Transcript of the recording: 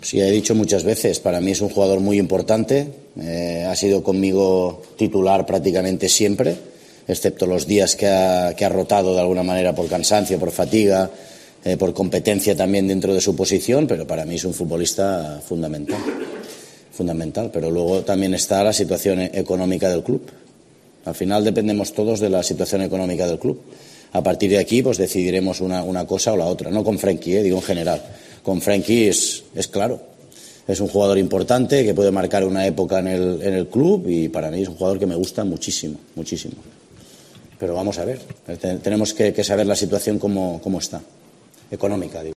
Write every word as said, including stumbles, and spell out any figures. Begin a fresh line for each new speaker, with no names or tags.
Sí, he dicho muchas veces, para mí es un jugador muy importante, eh, ha sido conmigo titular prácticamente siempre, excepto los días que ha, que ha rotado de alguna manera por cansancio, por fatiga, eh, por competencia también dentro de su posición, pero para mí es un futbolista fundamental, fundamental. Pero luego también está la situación económica del club. Al final dependemos todos de la situación económica del club. A partir de aquí pues decidiremos una, una cosa o la otra, no con Frenkie, eh, digo en general. Con Frenkie es, es claro, es un jugador importante que puede marcar una época en el, en el club y para mí es un jugador que me gusta muchísimo, muchísimo. Pero vamos a ver, tenemos que, que saber la situación cómo, cómo está, económica, digo.